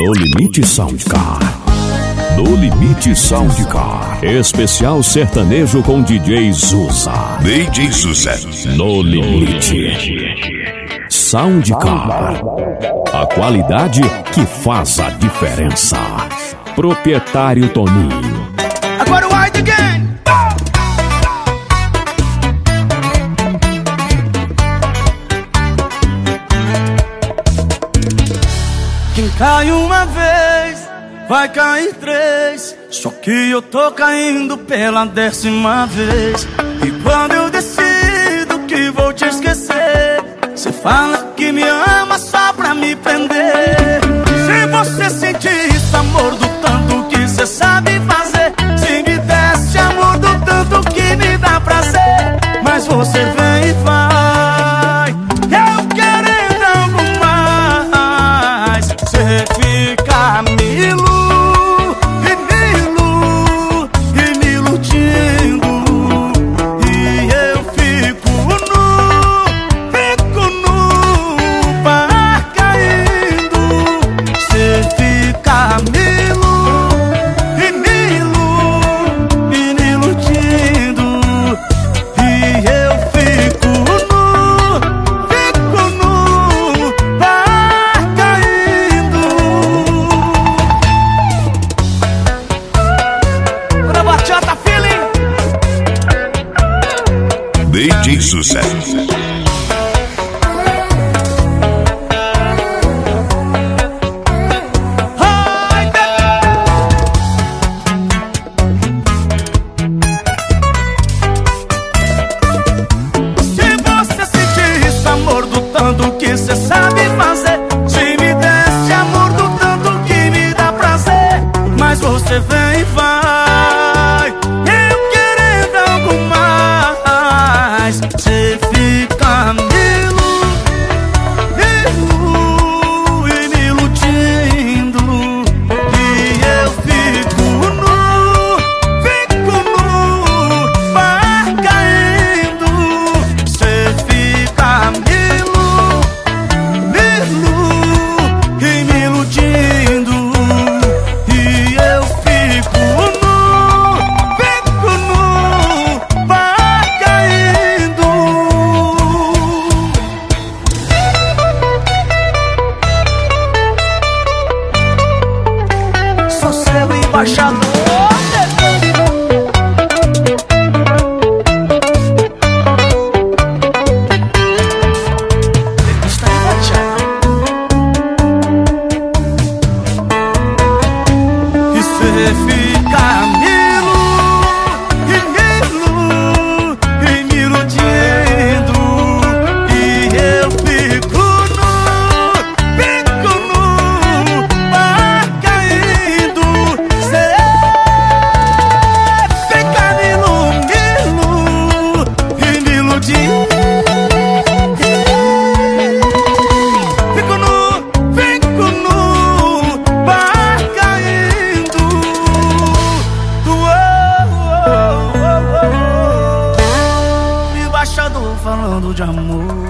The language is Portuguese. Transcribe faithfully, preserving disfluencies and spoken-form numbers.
No Limite Soundcar. No Limite Soundcar. Especial sertanejo com D J Zusa. D J Zusa. No Limite Soundcar. A qualidade que faz a diferença. Proprietário Toninho. Agora o Wide Again. Quem cai uma vez, vai cair três. Só que eu tô caindo pela décima vez. E quando eu decido que vou te esquecer, cê fala que me ama só pra me prender. Se você sentir esse amor do tanto que cê sabe fazer, se me desse amor do tanto que me dá prazer, mas você vem e vai, eu querendo algo mais. Cê fica me ilu, e me ilu, e me iludindo, e eu fico nu, fico nu, par caindo. Cê fica me ilu, e me ilu, e me iludindo, e eu fico nu, fico nu, par caindo. Pra bachata feeling. D J Zusa. Ai, se você sentir esse amor do tanto que cê sabe fazer, se me desse amor do tanto que me dá prazer, mas você vem e vai, eu querendo algo mais. Cê fica me ilu, ilu, e me iludindo, e eu fico nu, fico nu, par caindo. Cê fica me ilu, me ilu, e me iludindo, e eu fico nu, fico nu, par caindo. Sou seu embaixador. Está enganchado. E cê fica me ilu, e me ilu, e me iludindo, e eu fico nu, fico nu, par caindo. Cê fica me ilu, me ilu, e me iludindo, fico nu, fico nu, par caindo. Uou, uou, uou. Embaixador falando de amor.